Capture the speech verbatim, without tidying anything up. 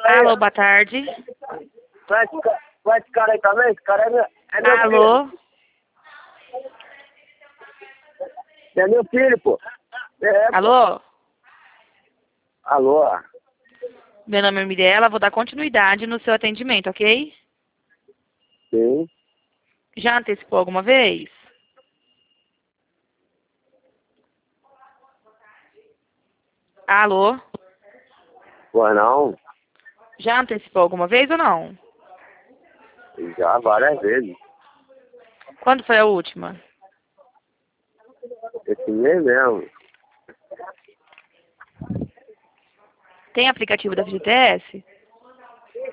Alô, boa tarde. Vai esse, ca- vai esse cara aí também? Esse cara é meu, é meu Alô? filho. É meu filho, pô. É, pô. Alô? Alô? Meu nome é Mirella, vou dar continuidade no seu atendimento, ok? Sim. Já antecipou alguma vez? Alô? Pô, não. Já antecipou alguma vez ou não? Já várias vezes. Quando foi a última? Esse mês mesmo. Tem aplicativo da F G T S?